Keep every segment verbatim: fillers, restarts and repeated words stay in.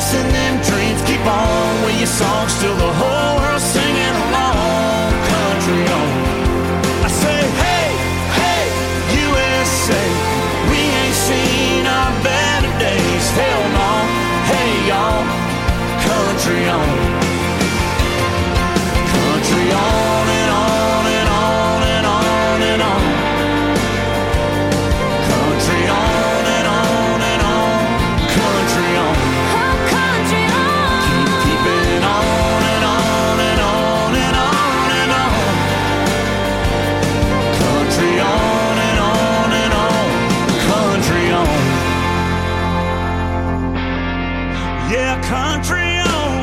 chasing them dreams. Keep on with your song, still the whole world singing along. Country on. I say, hey, hey, U S A, we ain't seen our better days. Hell no, hey y'all, country on. Country on and on and on and on and on. Country on and on and on. Country on. Oh, country on. Keep keeping on and on and on and on and on. Country on and on and on. Country on. Yeah, country on.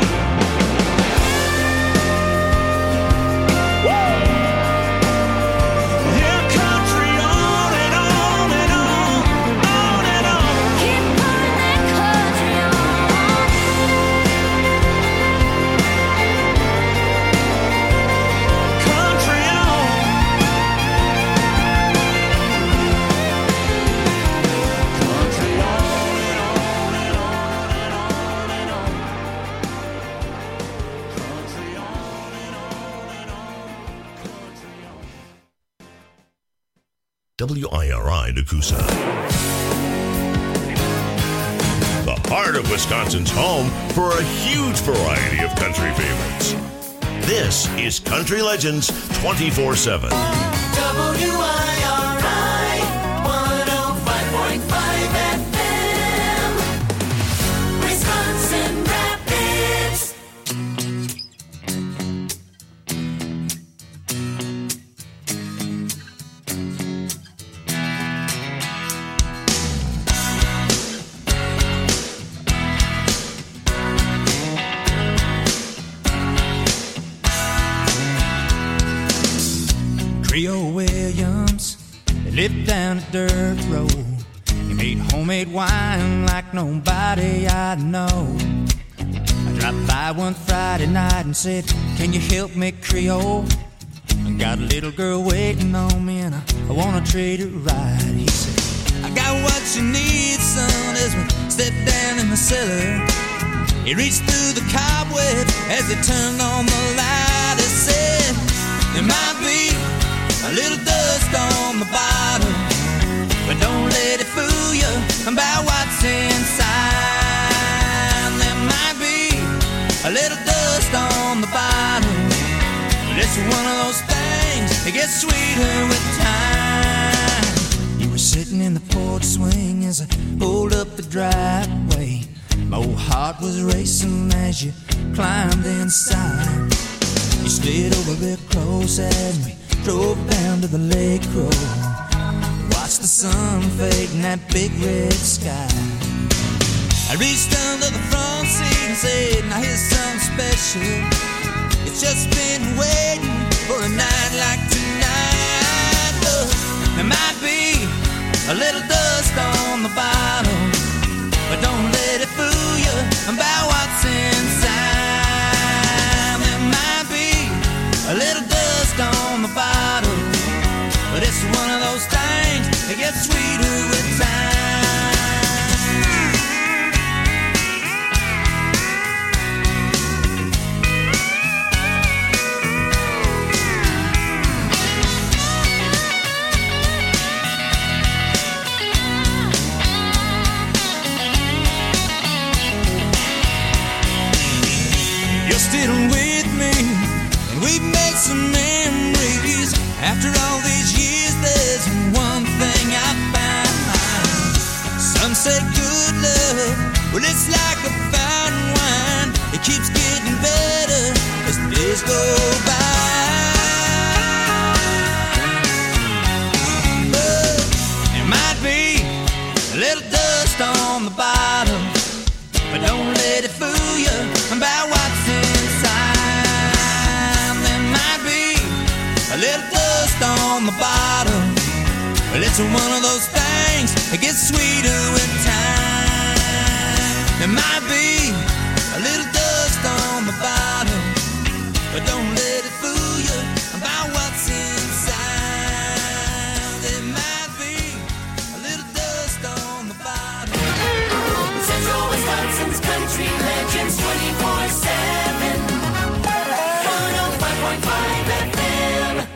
W I R I Nakusa. The heart of Wisconsin's home for a huge variety of country favorites. This is Country Legends twenty-four seven. W I R I one oh five point five F M, Wisconsin Rapids. Trio Williams, they lived down a dirt road. He made homemade wine like nobody I know. I dropped by one Friday night and said, can you help me, Creole? I got a little girl waiting on me and I, I wanna treat her right. He said, I got what you need, son, as we stepped down in the cellar. He reached through the cobweb as he turned on the light. He said, there might be a little dust on the bottom, but don't let it fool you about what's inside. There might be a little dust on the bottom, but it's one of those things that gets sweeter with time. You were sitting in the porch swing as I pulled up the driveway. My old heart was racing as you climbed inside. You slid over real close as we drove down to the lake road. Watched the sun fade in that big red sky. I reached under the front seat and said, now here's something special. It's just been waiting for a night like tonight. Look, there might be a little dust on the bottom, but don't let it fool you about what's inside. There might be a little dust on the bottom, but it's one of those things that gets sweeter with time. You're still with me, and we've made some memories. After all these years, there's one thing I found. Some say good love, well, it's like a fine wine. It keeps getting better as the days go by. But there might be a little dust on the bottom, but don't let it fool you about what's inside. There might be a little dust on the bottom, but it's one of those things that gets sweeter with time. There might be a little dust on the bottom, but don't let it fool you about what's inside. There might be a little dust on the bottom. Central Wisconsin's Country Legends. Legends twenty-four seven. one oh five point five F M.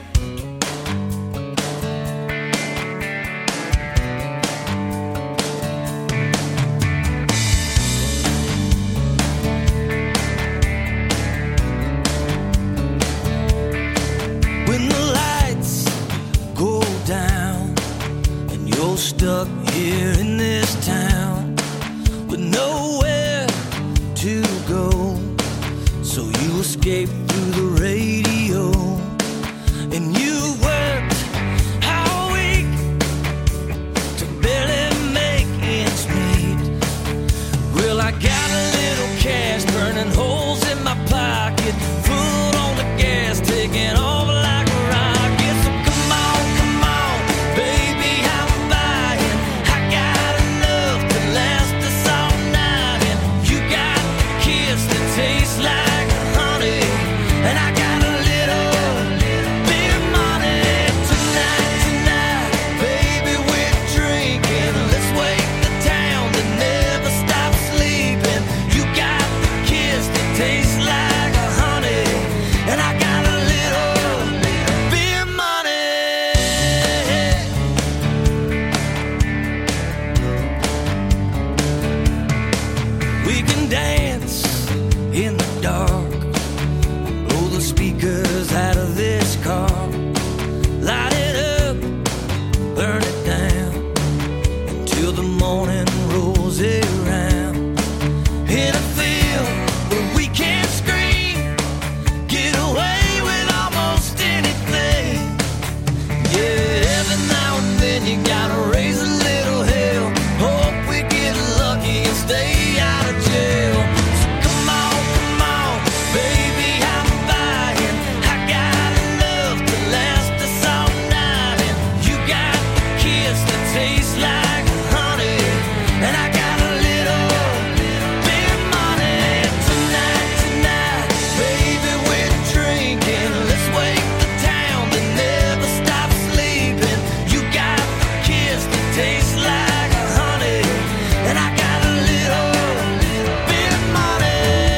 When the lights go down and you're stuck here in this town with nowhere to go, so you escape through the radio and you worked all week to barely make ends meet. Well, I got a little cash burning holes in my pocket, foot on the gas, taking off like a rocket. So come on, come on, baby, I'm buying. I got enough to last us all night, and you got the kiss that tastes like honey, and I got a little bit of money. Tonight, tonight, baby, we're drinking. Let's wake the town that never stops sleeping. You got the kiss that tastes like honey, and I got a little bit of money. We can dance in the dark, blow the speakers out of this car, light it up, burn it down until the morning rolls around. In a field where we can scream, get away with almost anything. Yeah, every now and then you gotta raise a little hell. Hope we get lucky and stay out of jail. So come on, come on, baby, I'm buying. I got enough to last us all night, and you got the kiss that tastes like honey, and I got a little bit of money. Tonight, tonight, baby, we're drinking. Let's wake the town that never stops sleeping. You got the kiss that tastes like honey, and I got a little bit of money.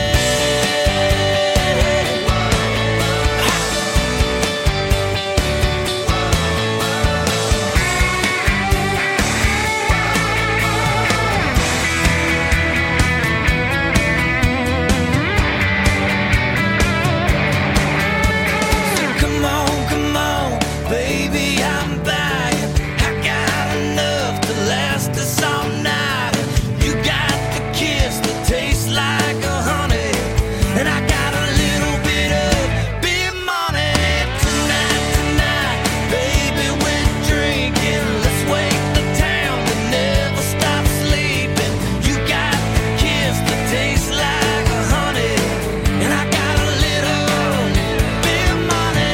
Come on, come on, baby, I'm buying. I got enough to last us all night. You got the kiss that tastes like a honey, and I got a little bit of big money. Tonight, tonight, baby, we're drinking. Let's wake the town that never stops sleeping. You got the kiss that tastes like a honey, and I got a little bit of money.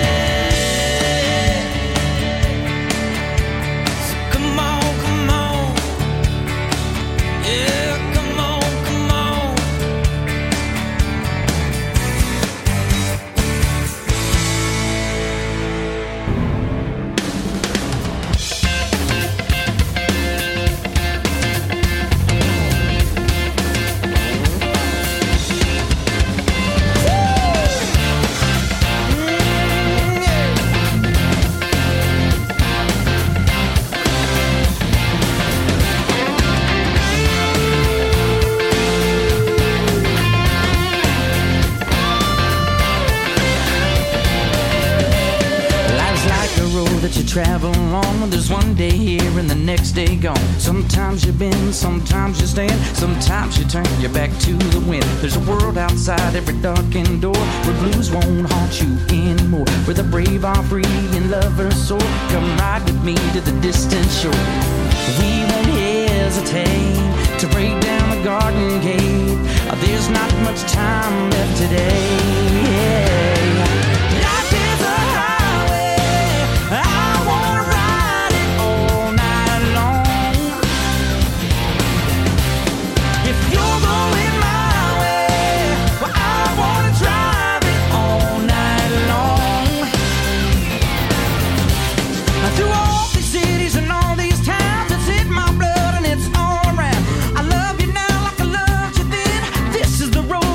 So come on, come on, yeah, come on, come on. Life's like a road that you travel on. There's one day here and the next day gone. Sometimes you bend, sometimes you stand, sometimes you turn your back to the wind. There's a world outside every darkened door where blues won't haunt you anymore, where the brave are free and lovers soar. Come ride with me to the distant shore. We won't hesitate to break down the garden gate. There's not much time left today. Life is a highway, I wanna ride it all night long. If you're going my way, well, I wanna drive it all night long. Through all these cities and all these towns, it's in my blood and it's all around. I love you now like I loved you then. This is the road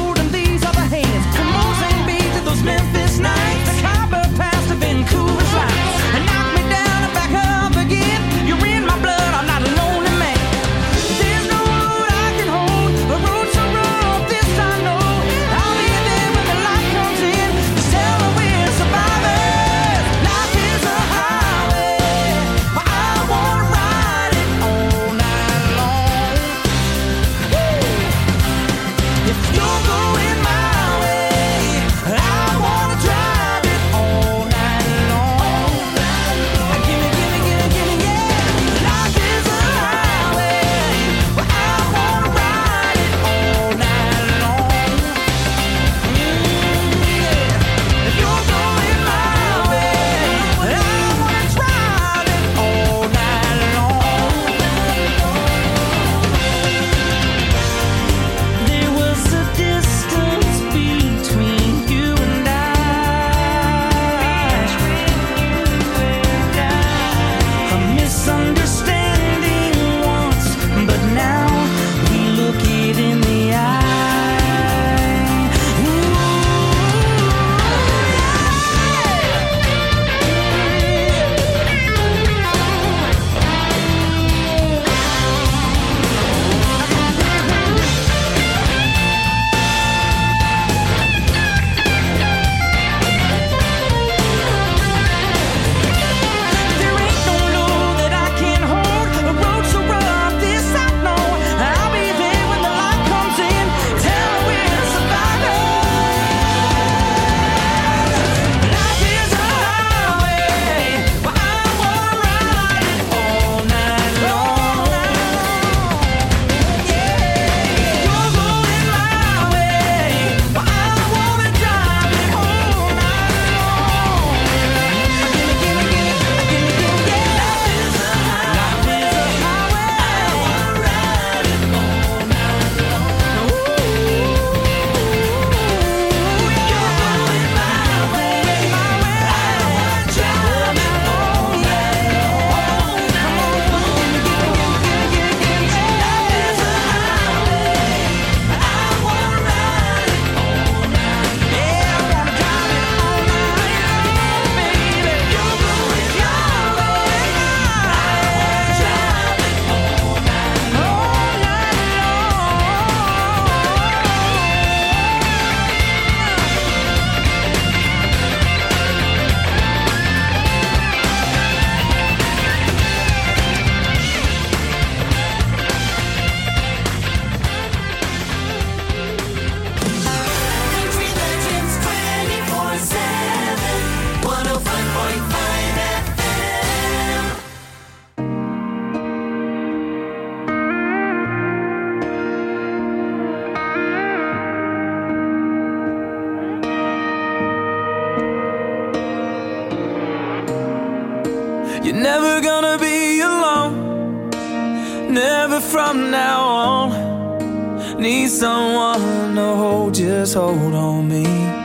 Whatever from now on, need someone to hold, just hold on me.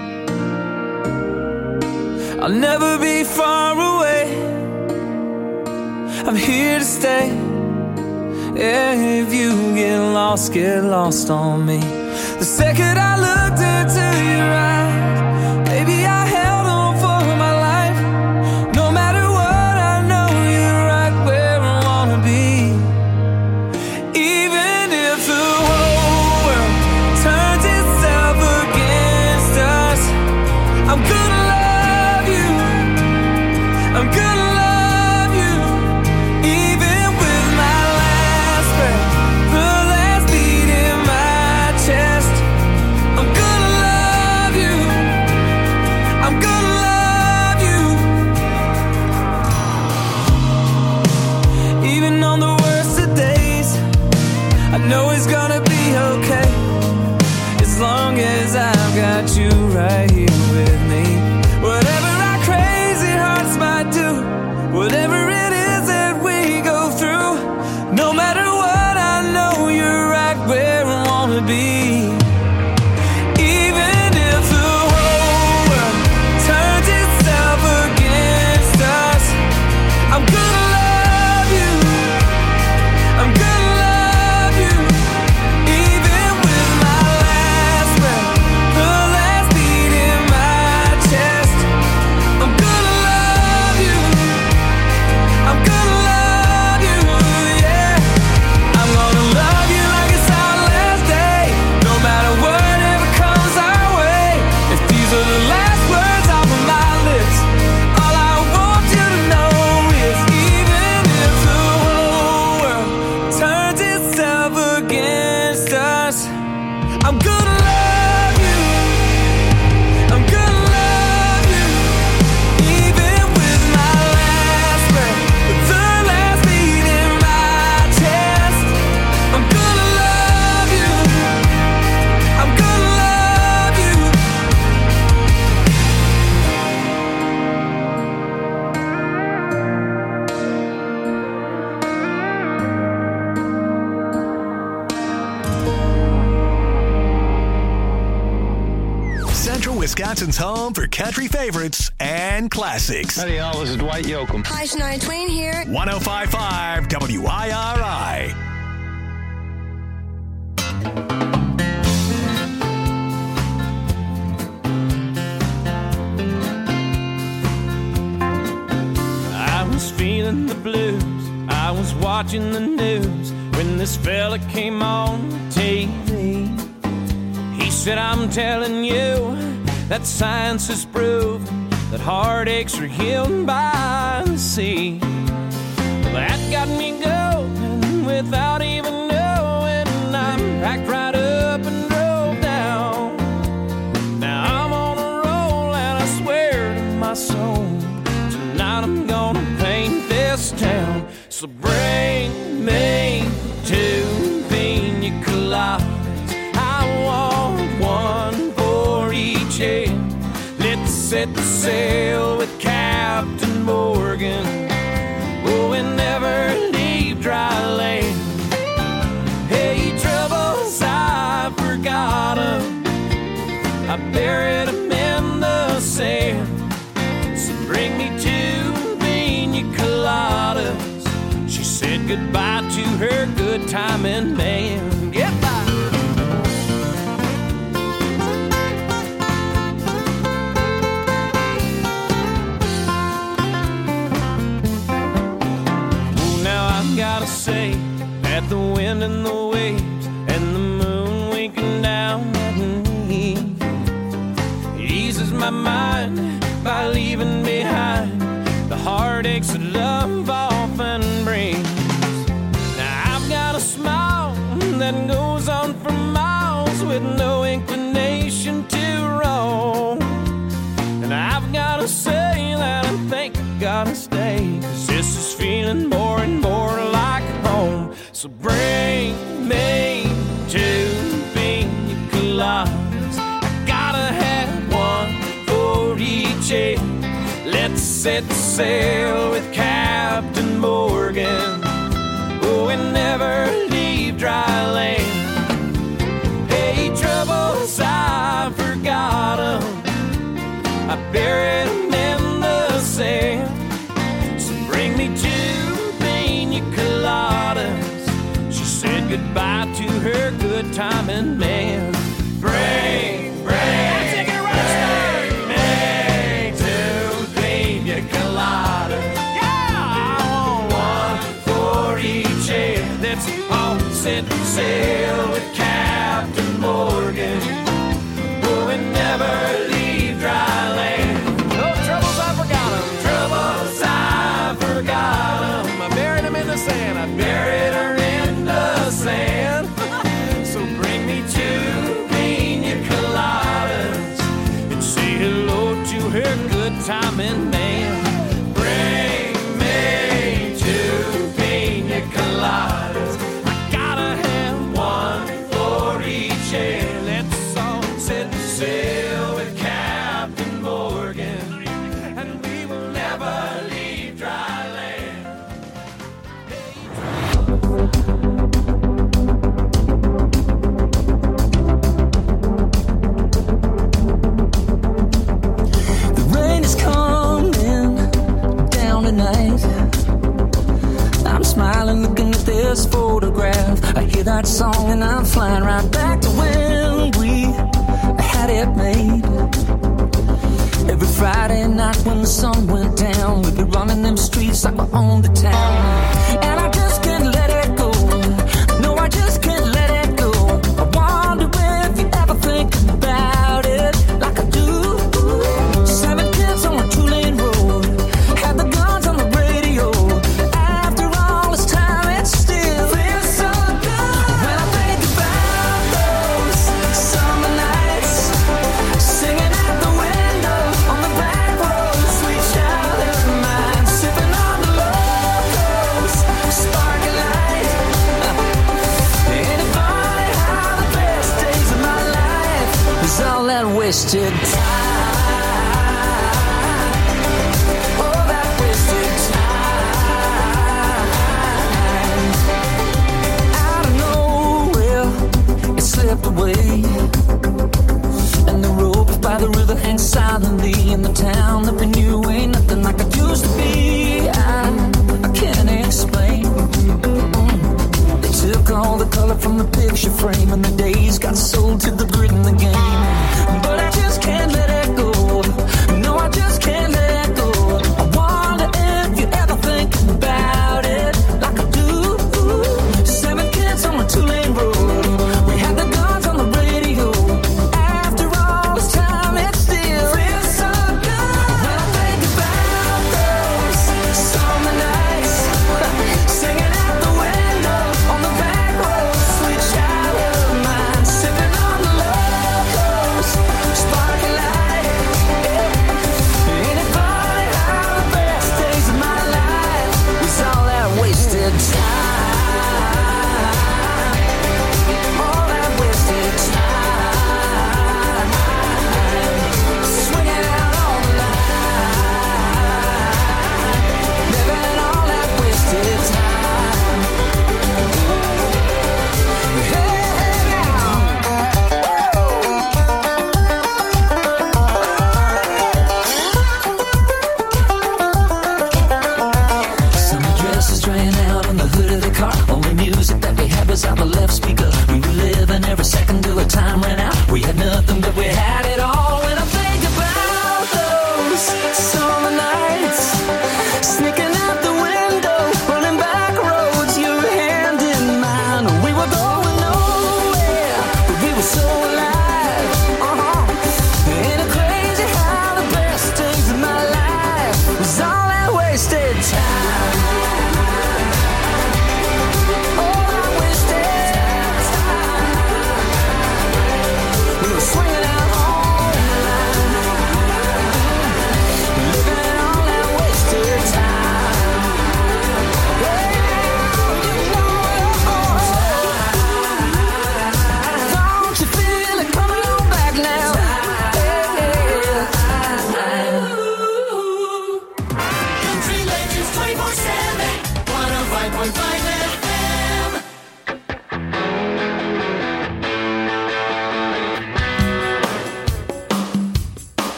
I'll never be far away, I'm here to stay. Yeah, if you get lost, get lost on me. The second I looked into your eyes, baby, I held on for my life. No matter what, I know you're right where I wanna be. Even if the whole world turns itself against us, I'm gonna love you, I'm gonna love you. Even with my last breath, the last beat in my chest, I'm gonna love you, I'm gonna love you. Even on the worst of days, I know it's gonna be okay, as long as I've got you right here with me. Whatever our crazy hearts might do, whatever it is that we go through, no matter what, I know you're right where I wanna be. Even if the whole world turns itself against us, I'm gonna love you, I'm gonna love you. Even with my last breath, the last beat in my chest, I'm gonna love you, I'm gonna love you, yeah. I'm gonna love you like it's our last day, no matter whatever comes our way. If these are the last words off of my lips, all I want you to know is even if the whole world turns itself against us, I'm gonna love you, I'm gonna love you. Even with my last breath, the last beat in my chest, I'm gonna love you, I'm gonna love you. Central Wisconsin's home for country favorites and classics. Howdy, y'all. This is Dwight Yoakam. Hi, Shania Twain here. one oh five point five W I R I. I was feeling the blues, I was watching the news when this fella came on T V. He said, I'm telling you that science has proven that heartaches are healed by the sea. Well, that got me going without even knowing. I packed right up and drove down. Now I'm on a roll and I swear to my soul, tonight I'm gonna paint this town. So bring me two pina coladas, I want one for each head. Let's set the sail with Captain Morgan, oh, and never leave dry land. Hey, troubles, I forgot 'em, I buried 'em in the sand. So bring me two pina coladas. She said goodbye to her good timing man. Goodbye. Gotta say that the wind and the waves and the moon winking down at me eases my mind by leaving behind the heartaches that love often brings. Now I've got a smile that goes on for miles with no inclination to roam, and I've gotta say that I think I gotta stay, 'cause this is feeling more and more like home. So bring me two pina coladas, I gotta have one for each head. Let's set sail with Captain Morgan, oh, and never leave leave dry land. Hey, troubles, I forgot 'em. I buried 'em in the sand. So bring me two pina coladas. She said goodbye to her good timing man. Bring, bring, take it right, bring two pina coladas. Yeah, I want one for each head. That's all set sail with Captain Morgan. Will we never leave dry land? No troubles, I forgot 'em. Troubles, I forgot 'em. I buried 'em in the sand. I buried her in the sand. So bring me two pina coladas and say hello to her good timing man. Bring me two pina coladas. I gotta have one for each head. Let's all set sail with Captain Morgan, and we will never leave dry land. The rain is coming down tonight. I'm smiling looking at this photograph. I hear that song and I'm flying right back to when we had it made. Every Friday night when the sun went down, we'd be running them streets like we owned the town. And I just can't let it go. No, I just can't let it go. I wonder if you ever think about it like I do. Seven kids on a two-lane road, had the guns on the radio. After all this time, it still feels so good. When I think about those summer nights, singing out the window on the back road, sweet childhood mine, sipping on the locals, sparkling light. Ain't it funny how the best days of my life was all that wasted time? Oh, that wasted time. Out of nowhere, it slipped away, and the rope by the river hangs silently in the town that we knew ain't nothing like it used to be. I, I can't explain. They took all the color from the picture frame, and the days got sold to the grit in the game. But I just can't let it go. No, I just can't let it go. I wonder if you ever think about it like I do. Seven kids on a two-lane road, we had the guns on the radio. After all this time, it still feels so good.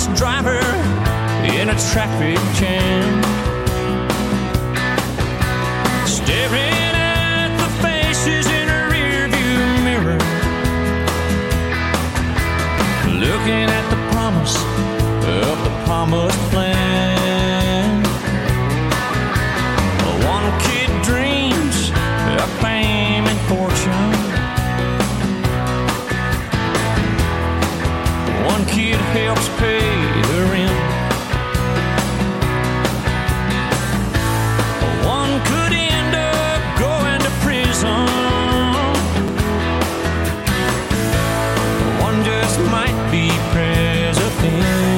bus driver in a traffic jam, staring at the faces in a rearview mirror, looking at the promise of the promised plan. One kid dreams of fame and fortune, one kid helps pay the rent, one could end up going to prison, one just might be president.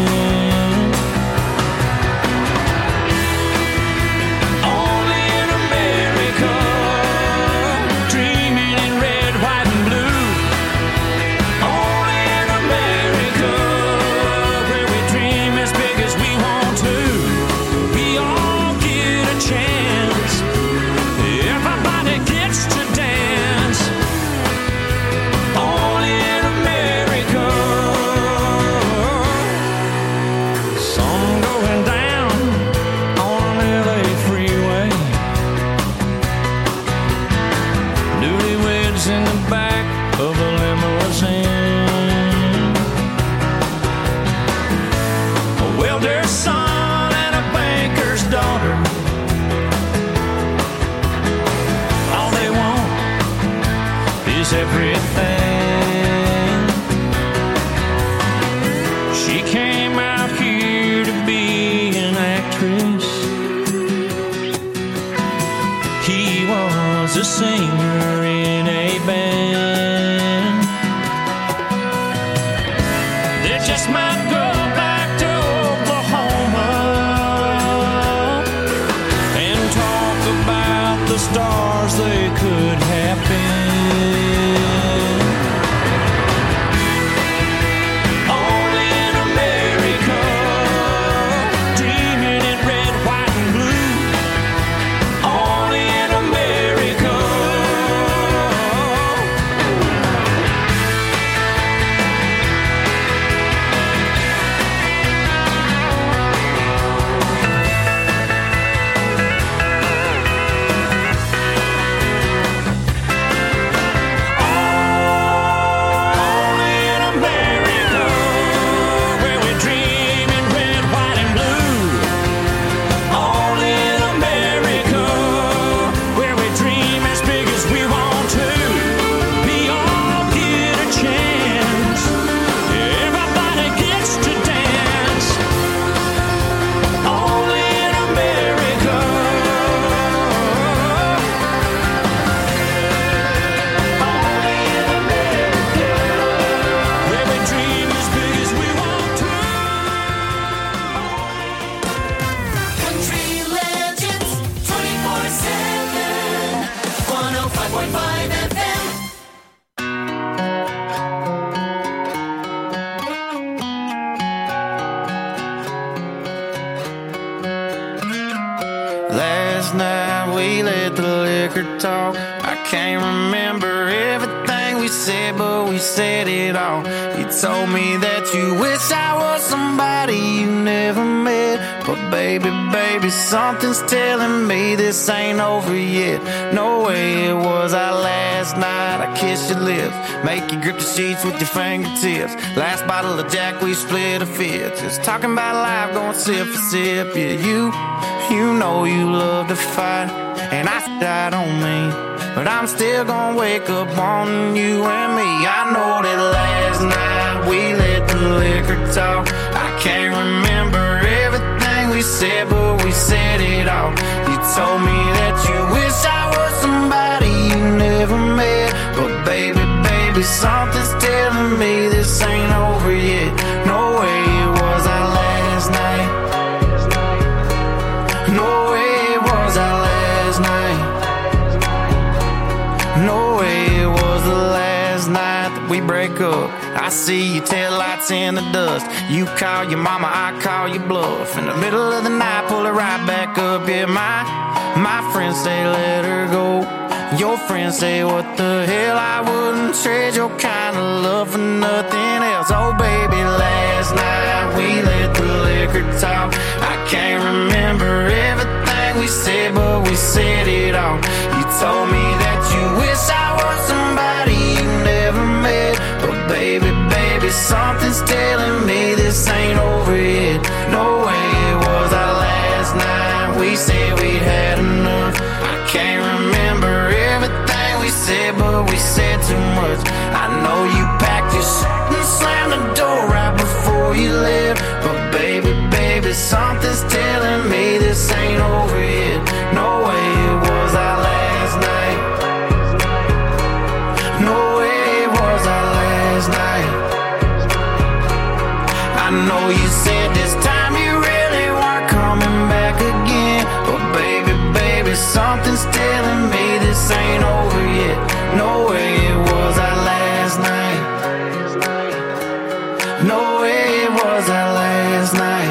Only in America, dreaming in red, white, and blue. Only in America, where we dream as big as we want to. We all get a chance, everybody gets to dance. Only in America, sun going down on an L A freeway, newlyweds in the back of a limousine, a welder's son and a banker's daughter. All they want is everything. She came out here to be an actress, he was a singer in a band. They just might go back to Oklahoma and talk about the stars they could have been. Only in America, dreaming in red, white, and blue. Only in America. Only in America, where we dream in red, white, and blue. Only in America, where we dream as big as we want to. We all get a chance, everybody gets to dance. Only in America. Only in America, where we dream as big as we want to. Country Legends twenty-four seven, one oh five point five F M. Last night we let the liquor talk. I can't remember everything we said, but we said it all. You told me that you wish I was somebody you never met. But baby, baby, something's telling me this ain't over yet. No way it was our last night. I kissed your lips, make you grip the sheets with your fingertips. Last bottle of Jack, we split a fifth. Just talking about life, going sip for sip. Yeah, you, you know you love to fight, and I died on me, but I'm still gonna wake up wanting you and me. I know that last night we let the liquor talk. I can't remember everything we said, but we said it all. You told me that you wish I was somebody you never met. But baby, baby, something's telling me this ain't over yet. No way it was our last night. No way it was our last night. No way it was the last night that we break up. I see your taillights in the dust. You call your mama, I call your bluff. In the middle of the night, pull it right back up. Yeah, my, my friends say let her go. Your friends say what the hell, I wouldn't trade your kind of love for nothing else. Oh baby, last night night we let the liquor talk. I can't remember everything we said, but we said it all. You told me that you wish I was somebody you never met, but baby, baby, something's telling me this ain't over yet. No way it was our last night. We said we'd had enough. I can't remember everything we said, but we said too much. I know you packed your shit and slammed the door right before you left, but baby, baby, something's telling me this ain't over yet. No way it was our last night. No way it was our last night. I know you said this time you really weren't coming back again, but baby, baby, something's telling me this ain't over yet. No way it was our last night. No way it was our last night.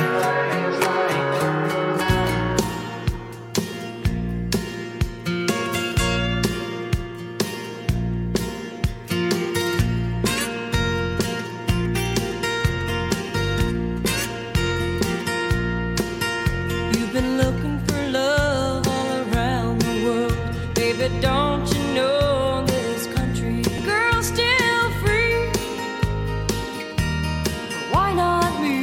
You've been looking for love all around the world. Baby, don't you know this country girl's still free? Why not me?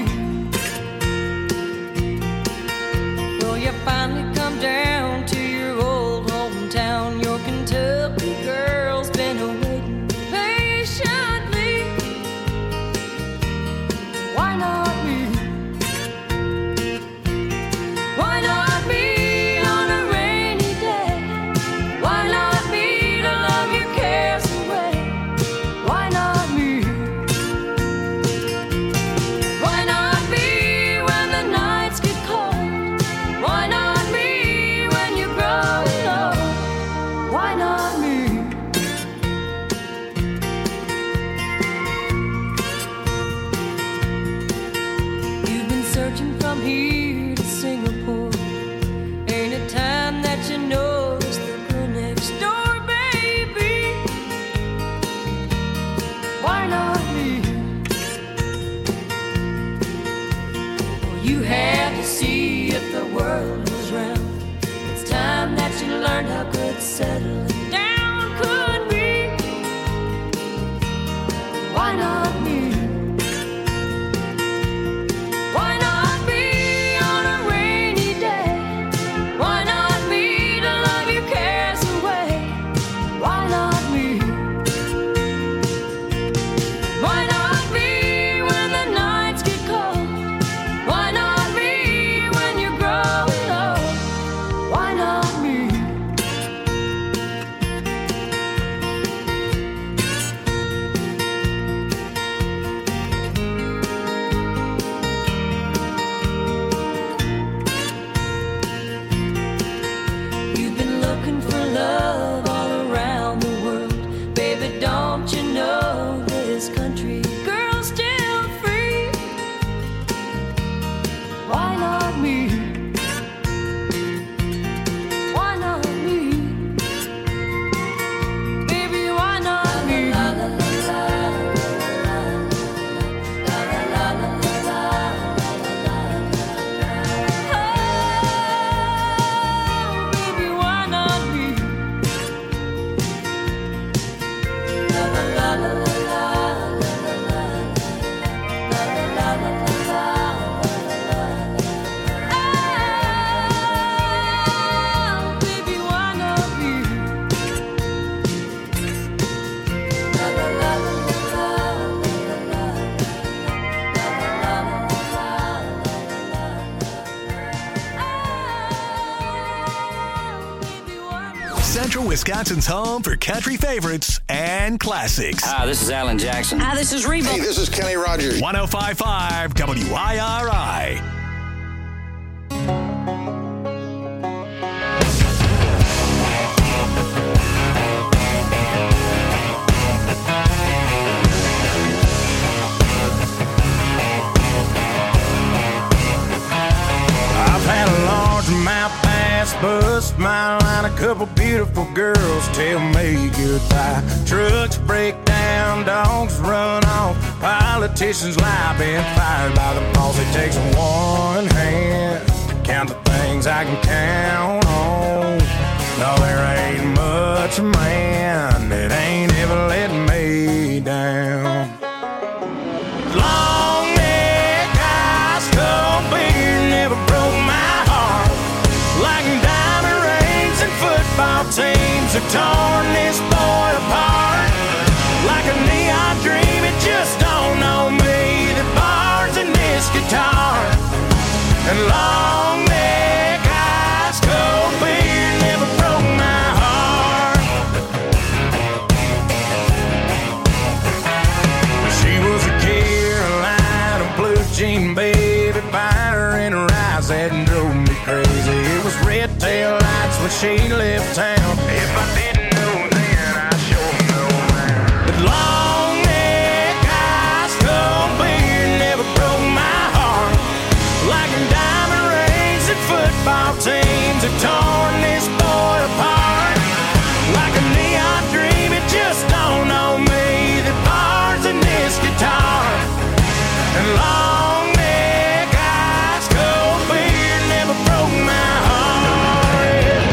Well, you finally come down to your old hometown. Your Kentucky girl's been awaiting patiently. Why not me? Why not me on a rainy day? Why not me to love your cares away? Why not me? Why not me when the nights get cold? Why not me when you grow old? Why not me? You've been searching from here to Singapore. Ain't it time that you notice the girl next door, baby? Why not me? Well, you had to see if the world was round. It's time that you learned how good settling down could be. Why not me? Why not me on a rainy day? Why not me to love your cares away? Why not me? Why not me when the nights get cold? Why not me when you're growing old? Why not me? You've been looking for love all around the world. Baby, don't you know this country girl's still free? Why not me? Why not me? Baby, why not me? La la la la la la la la la la. Oh, baby, why not me? La la la la la la la la la la la la. Oh, baby, why not me? La la la la la la Central Wisconsin's home for country favorites and classics. Hi, this is Alan Jackson. Hi, this is Reba. Hey, this is Kenny Rogers. one oh five point five W I R I. I've had a largemouth bass bust my line, a couple beautiful girls tell me goodbye. Trucks break down, dogs run off, Politicians lie, being fired by the boss. It takes one hand to count the things I can count on. No, there ain't much man that ain't ever let me down. Long neck, ice cold beer never broke my heart. Like diamond rings and football teams have torn this boy apart. Like a neon dream, it just don't know me. The bars in this guitar and long neck, ice cold beer never broke my heart. She was a Carolina blue jean baby, fire in her eyes that drove me crazy. It was red tail lights when she left town. If I didn't know then, I sure know now. But long neck, ice cold beer never broke my heart. Like diamond rings and football teams have torn this boy apart. Like a neon dream, it just don't know me. The bars in this guitar and long neck, ice cold beer never broke my heart.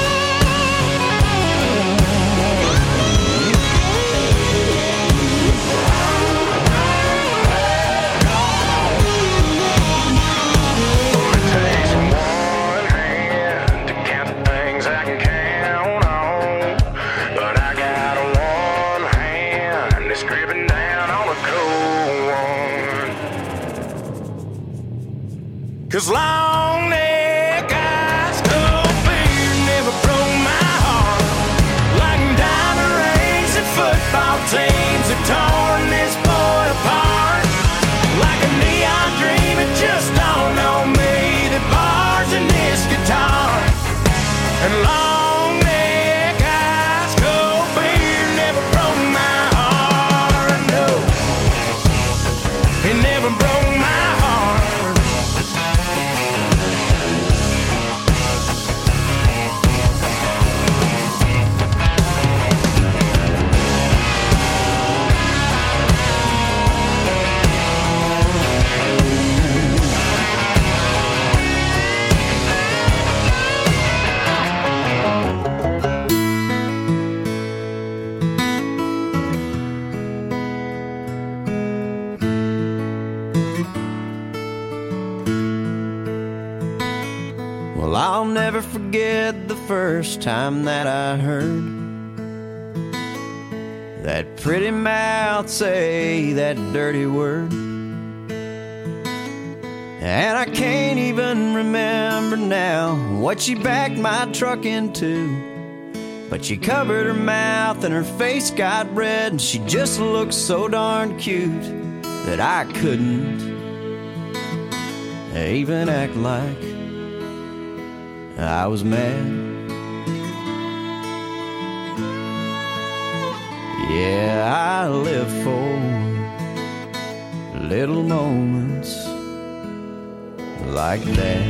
It takes one hand to count the things I can count on, but I got one hand that's gripping down on a cold one. 'Cause long neck, ice cold beer never broke my heart. Like diamond rings and football teams have torn this boy apart. Like a neon dream, it just don't know me. The bars in this guitar and long neck, ice cold beer never broke my heart. No, it never broke my heart. Well, I'll never forget the first time that I heard that pretty mouth say that dirty word. And I can't even remember now what she backed my truck into, but she covered her mouth and her face got red, and she just looked so darn cute that I couldn't even act like I was mad. Yeah, I live for little moments like that.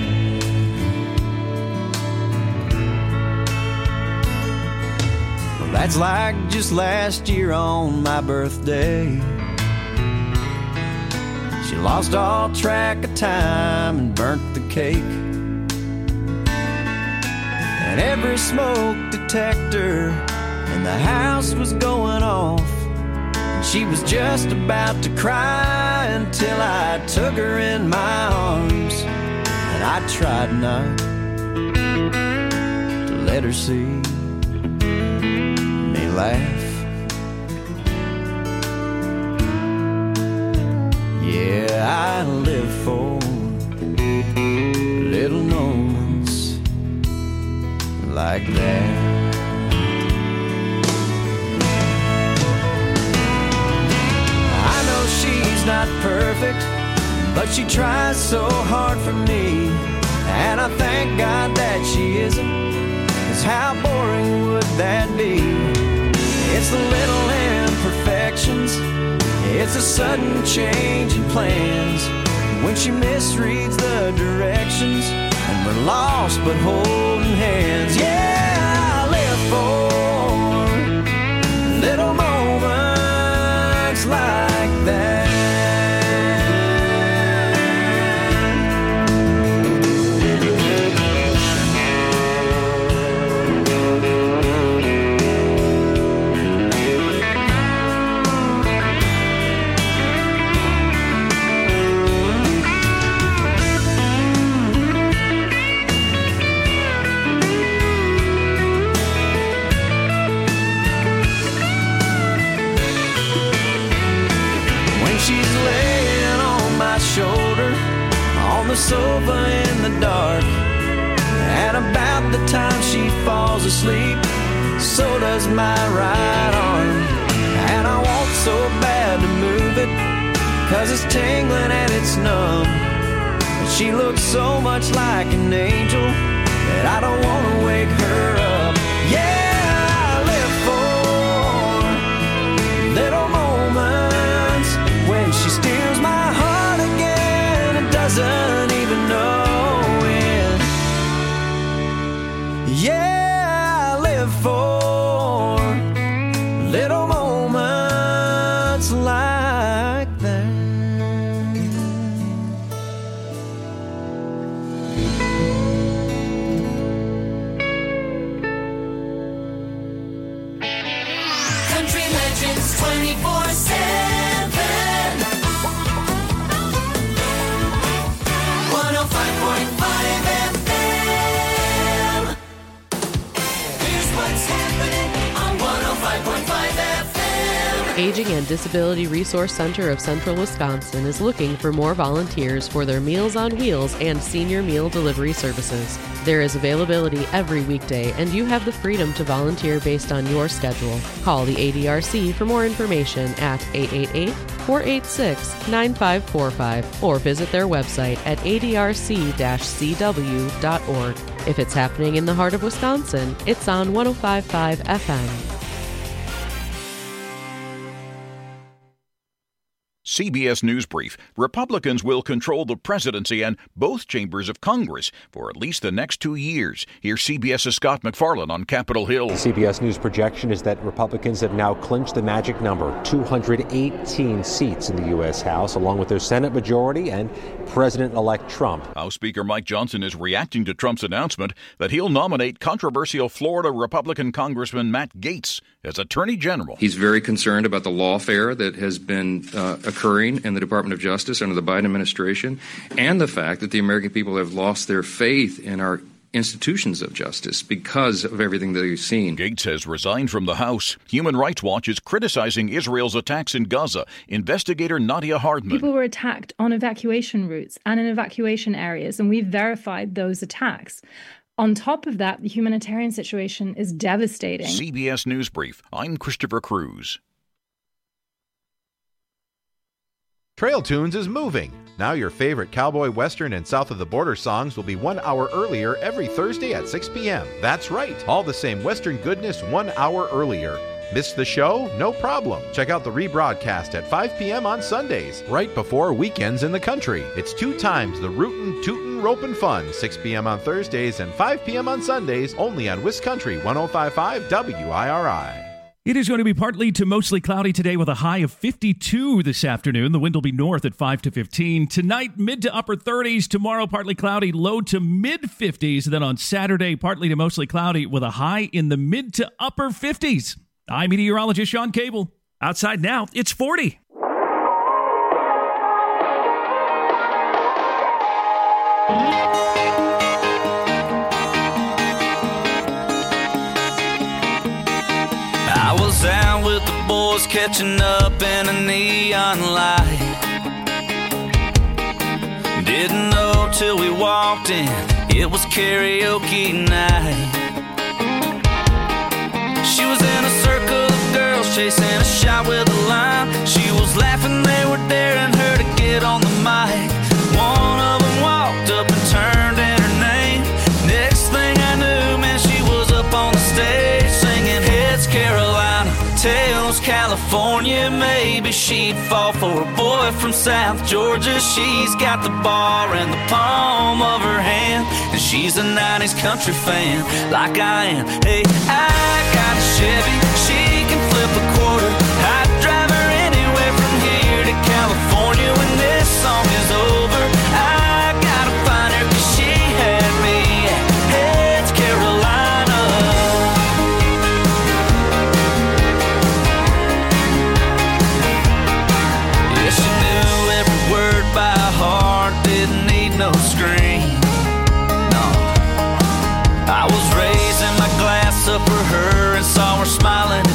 Well, that's like just last year on my birthday. She lost all track of time and burnt the cake. And every smoke detector in the house was going off, and she was just about to cry until I took her in my arms, and I tried not to let her see me laugh. Yeah, I live for little moments like that. I know she's not perfect, but she tries so hard for me, and I thank God that she isn't, 'cause how boring would that be? It's the little imperfections, it's a sudden change in plans, when she misreads the directions and we're lost but holding hands. Yeah, I live for little moments like that. my shoulder on the sofa in the dark. And about the time she falls asleep, so does my right arm. And I want so bad to move it, 'cause it's tingling and it's numb. But she looks so much like an angel that I don't want to wake her up. Yeah, I live for little moments when she steals my heart again and doesn't even know it. Yeah, I live for little moments like that. Country Legends twenty-four seven. one oh five point five F M. Here's what's happening on one oh five point five F M. Aging and Disability Resource Center of Central Wisconsin is looking for more volunteers for their Meals on Wheels and senior meal delivery services. There is availability every weekday, and you have the freedom to volunteer based on your schedule. Call the A D R C for more information at eight eight eight, four eight six, nine five four five or visit their website at a d r c dash c w dot org. If it's happening in the heart of Wisconsin, it's on one oh five point five F M. C B S News Brief. Republicans will control the presidency and both chambers of Congress for at least the next two years. Here's CBS's Scott McFarlane on Capitol Hill. The C B S News projection is that Republicans have now clinched the magic number, two hundred eighteen seats in the U S House, along with their Senate majority and President-elect Trump. House Speaker Mike Johnson is reacting to Trump's announcement that he'll nominate controversial Florida Republican Congressman Matt Gaetz as Attorney General. He's very concerned about the lawfare that has been uh, occurring in the Department of Justice under the Biden administration, and the fact that the American people have lost their faith in our institutions of justice because of everything that we've seen. Gaetz has resigned from the House. Human Rights Watch is criticizing Israel's attacks in Gaza. Investigator Nadia Hardman. People were attacked on evacuation routes and in evacuation areas, and we've verified those attacks. On top of that, the humanitarian situation is devastating. C B S News Brief. I'm Christopher Cruz. Trail Tunes is moving. Now your favorite cowboy, western, and south of the border songs will be one hour earlier every Thursday at six p.m. That's right, all the same western goodness one hour earlier. Missed the show? No problem. Check out the rebroadcast at five p.m. on Sundays, right before weekends in the country. It's two times the rootin', tootin', ropin' fun, six p.m. on Thursdays and five p.m. on Sundays, only on WisCountry one oh five point five W I R I. It is going to be partly to mostly cloudy today with a high of fifty-two this afternoon. The wind will be north at five to fifteen. Tonight, mid to upper thirties. Tomorrow, partly cloudy, low to mid fifties. Then on Saturday, partly to mostly cloudy with a high in the mid to upper fifties. I'm meteorologist Sean Cable. Outside now, it's forty. I was out with the boys catching up in a neon light. Didn't know till we walked in, it was karaoke night. She was in a circle of girls chasing a shot with a line. She was laughing, they were daring her to get on the mic. One of them walked up and turned in her name. Next thing I knew, man, she was up on the stage singing Heads Carolina, Tails California. Maybe she'd fall for a boy from South Georgia. She's got the bar in the palm of her hand, and she's a nineties country fan like I am. Hey, I got a Chevy, she can flip a quarter. I'd drive her anywhere from here to California when this song is over. I gotta find her 'cause she had me at Heads Carolina. Yeah, she knew every word by heart, didn't need no screen. No, I was raising my glass up for her and saw her smiling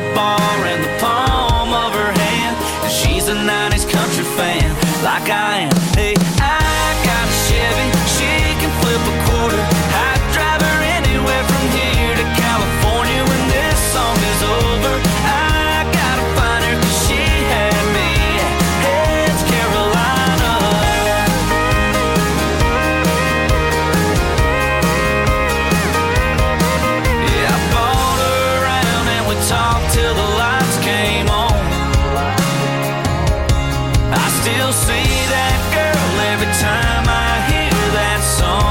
bar in the palm of her hand, and she's a nineties country fan like I am. Hey, I got a Chevy, she can flip a quarter. I'd drive her anywhere from here to California when this song is over. I gotta find her 'cause she had me. Hey, it's Carolina. Yeah, I bought her around and we talked till the lights came on. I still see that girl every time I hear that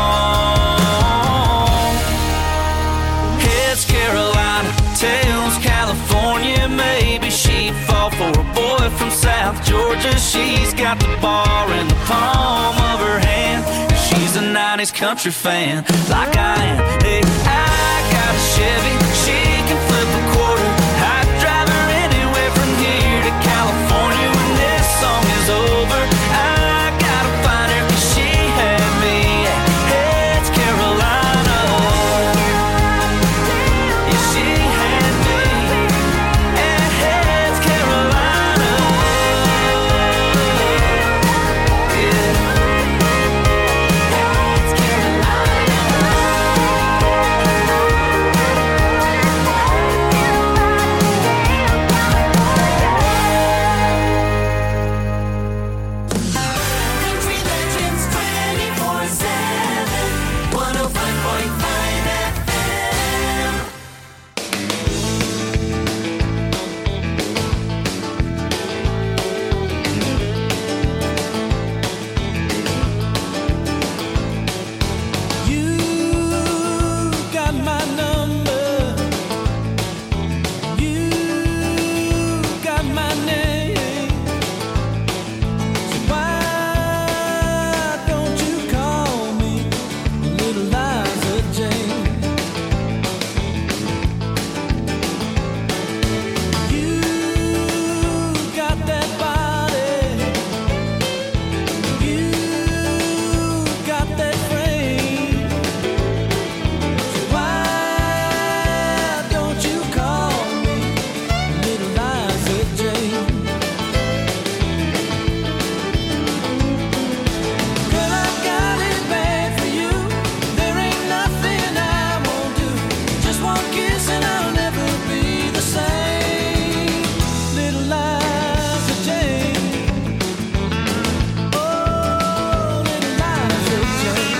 song. It's Carolina, tells California, maybe she'd fall for a boy from South Georgia. She's got the bar in the palm of her hand, and she's a nineties country fan like I am. Hey, I got a Chevy, she can flip a quarter. I'd drive her anywhere from here to California when this song is over. I gotta find her 'cause she had me. Hey, it's Carolina. Yeah, she had me. Hey, it's Carolina. Yeah. It's Country Legends twenty-four seven, one oh five point five F M. You got my number. You got my name. So why don't you call me Little Liza Jane? You got that body. You got that frame. So why don't you call me Little Liza Jane? Girl, I got it bad for you. There ain't nothing I won't do. Just one kiss and I'll never be the same. Little Liza Jane. Oh, Little Liza Jane.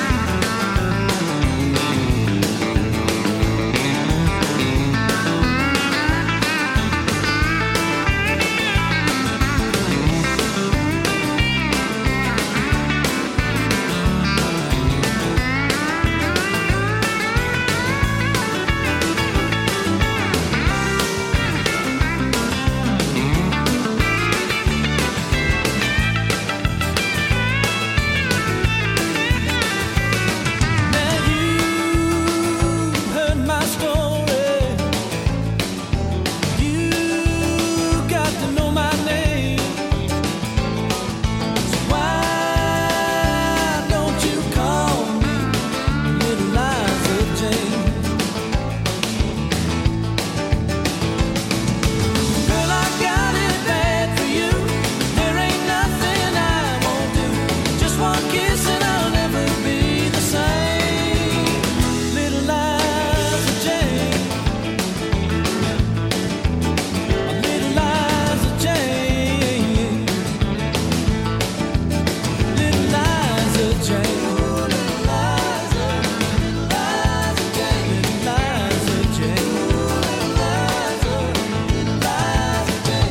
Now you've heard my story. You got to know my name. So why don't you call me Little Liza Jane? Girl, I got it bad for you. There ain't nothing I won't do. Just one kiss and I'll never be the same. Little Liza Jane. Little Liza Jane. Little Liza Jane. Little Liza, Liza Jane. Little Liza Jane. Liza, Liza Jane.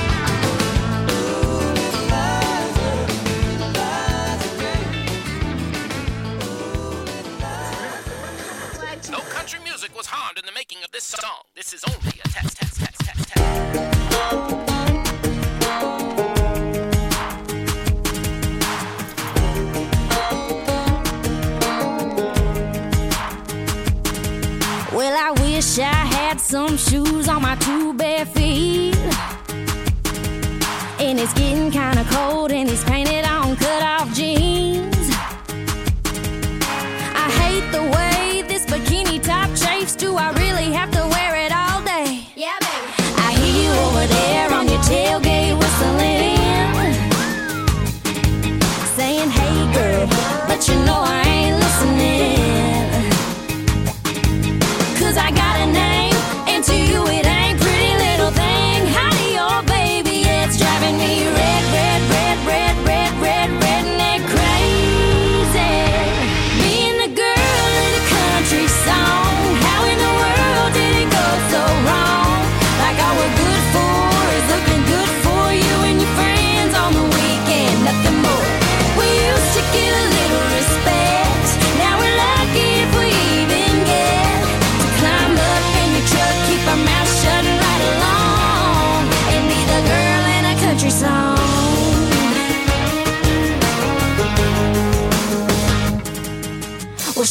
No country music was harmed in the making of this song. This is only a test, test, test, test, test. Well, I wish I had some shoes on my two bare feet. And it's getting kinda cold and he's painted on cut-off jeans. I hate the way this bikini top chafes. Do I really have to wear it all day? Yeah, baby. I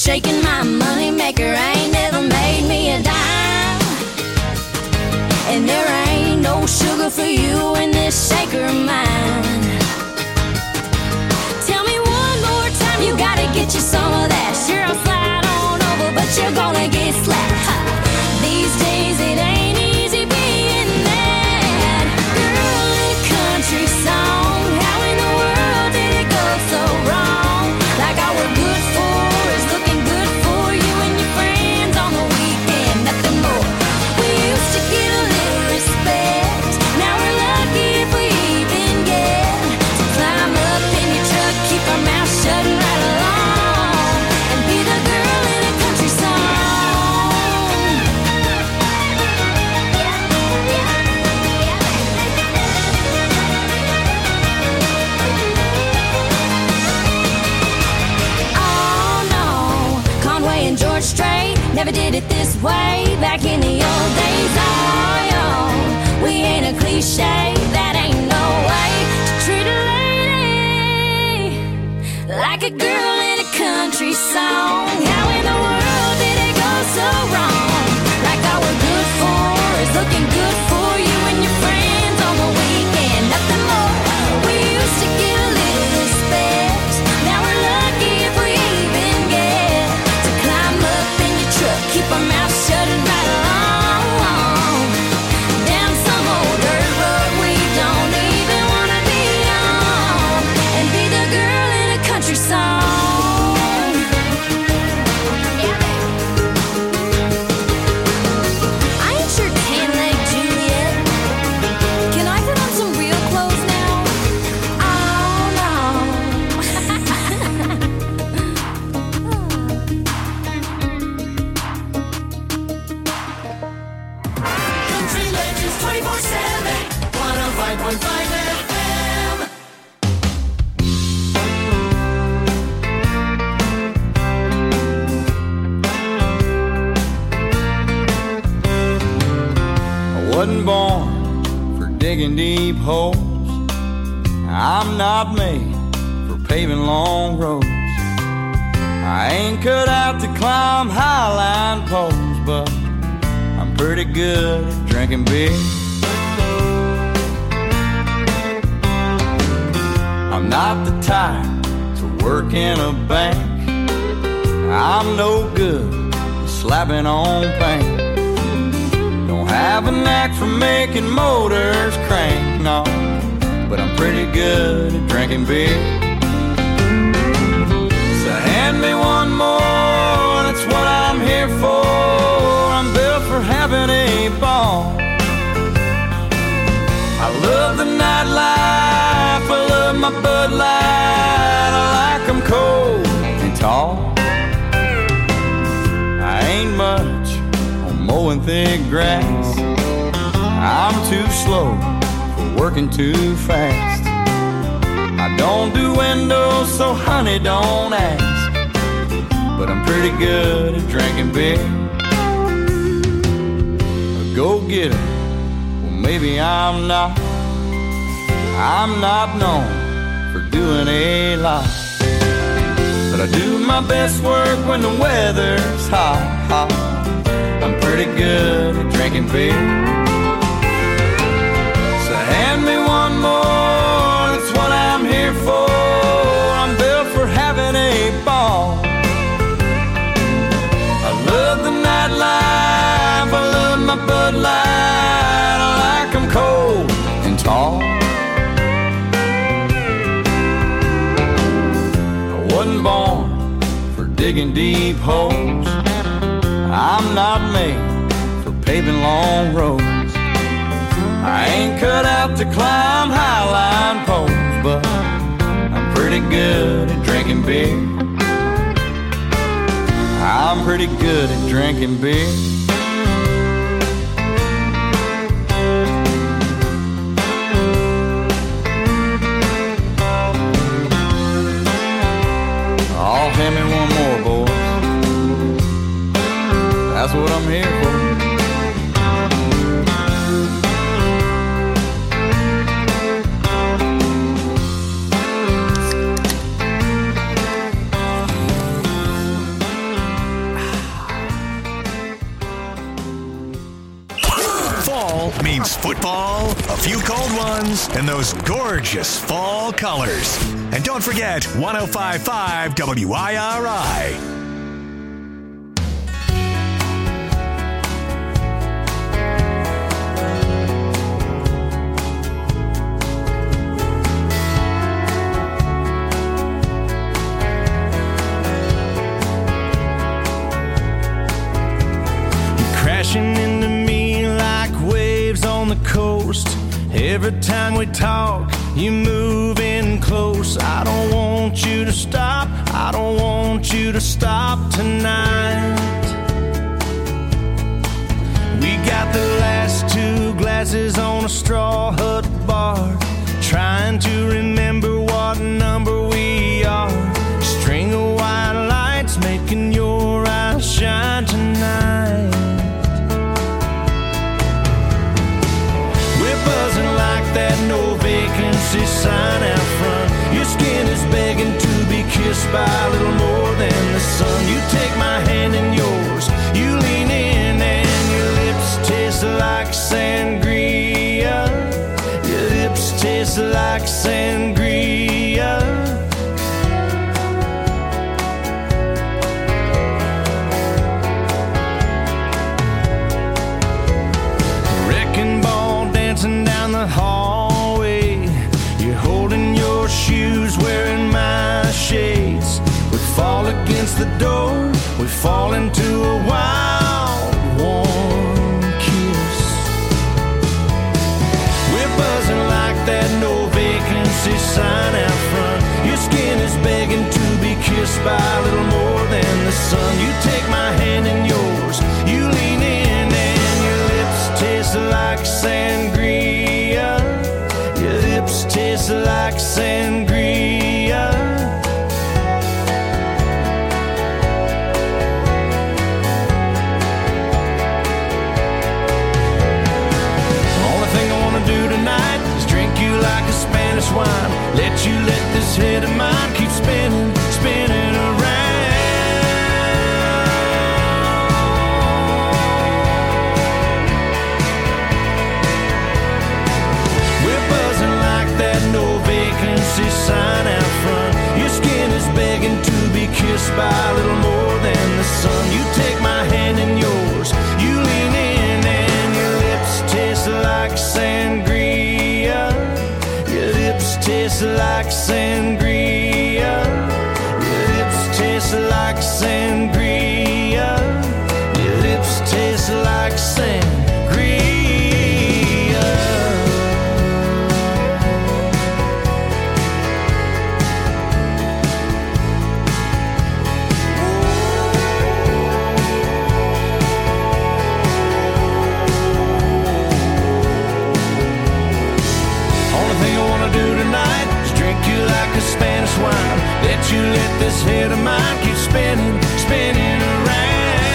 shaking my money maker. I ain't never made me a dime, and there ain't no sugar for you in this shaker of mine. Tell me one more time, you gotta get you some of that. Sure, I'll slide on over, but you're gonna get slapped. Ha. These days it ain't easy being that girl in a country song. How in the world did it go so wrong? Like all we're good for is looking good for you and your friends on the weekend, nothing more. We used to get a little respect, now we're lucky if we even get to climb up in your truck, keep our mouth shut and ride along, and be the girl in a country song. Oh no, Conway and George Strait never did it this way back in the old days. Oh yo, we ain't a cliche, that ain't no way to treat a lady like a girl in a country song. How in the world did it go so wrong? Like all we're good for is looking good for you and your friends on the weekend, nothing more. We used to get a little respect, now we're lucky if we even get to climb up in your truck, keep our mouth shut and ride along down some old dirt road we don't even wanna be on, and be the girl in a country song. I ain't your ten-leg Juliet. Can I put on some real clothes now? Oh no. Country Legends twenty-four seven, one oh five point five F M. I wasn't born for digging deep holes. I'm not made for paving long roads. I ain't cut out to climb highline poles, but I'm pretty good at drinking beer. I'm not the type to work in a bank. I'm no good at slapping on paint. Don't have a knack for making motors crank, no, but I'm pretty good at drinking beer. So hand me one more, that's what I'm here for. I'm built for having a ball. I love the nightlife, I love my Bud Light. I like them cold and tall. I ain't much on mowing thick grass. I'm too slow for working too fast. I don't do windows, so honey, don't ask. But I'm pretty good at drinking beer. A go-getter, well maybe I'm not. I'm not known for doing a lot, but I do my best work when the weather's hot, hot. I'm pretty good at drinking beer. So hand me one more, that's what I'm here for. I'm built for having a ball. I love the nightlife, I love my Bud Light. I like them cold and tall. I wasn't born for digging deep holes. I'm not made for paving long roads. I ain't cut out to climb highline poles, but I'm pretty good at drinking beer. I'm pretty good at drinking beer. Oh, hand me one more, boys. That's what I'm here for. in those gorgeous fall colors. And don't forget one oh five point five W I R I. Crashing into me like waves on the coast. Every time we talk, you move in close. I don't want you to stop. I don't want you to stop tonight. We got the last two glasses on a straw hut bar, trying to remember what number we are. String of white lights making your eyes shine tonight. Buzzing like that no vacancy sign out front. Your skin is begging to be kissed by a little more than the sun. You take my hand in yours, you lean in, and your lips taste like sangria. Your lips taste like sangria. Wrecking ball dancing down the hallway. You're holding your shoes, wearing my shades. We fall against the door, we fall into a wild, warm kiss. We're buzzing like that no vacancy sign out front. Your skin is begging to be kissed by a little more than the sun. You take my hand in yours, you lean in, and your lips taste like sangria. Your lips taste like sangria. Only thing I wanna do tonight is drink you like a Spanish wine. Let you let this head of mine keep spinning, spinning around. That no vacancy sign out front. Your skin is begging to be kissed by a little more than the sun. You take my hand in yours, you lean in, and your lips taste like sangria. Your lips taste like sangria. Your lips taste like sangria. Your lips taste like sangria. Spanish wine. Let you let this head of mine keep spinning, spinning around.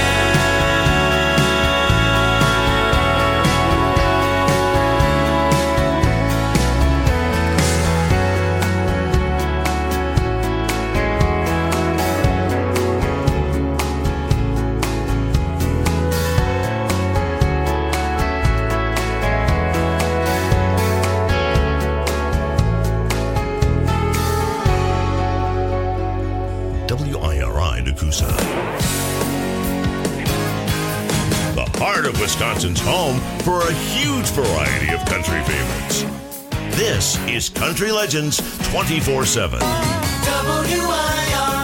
The heart of Wisconsin's home for a huge variety of country favorites. This is Country Legends twenty-four seven. W I R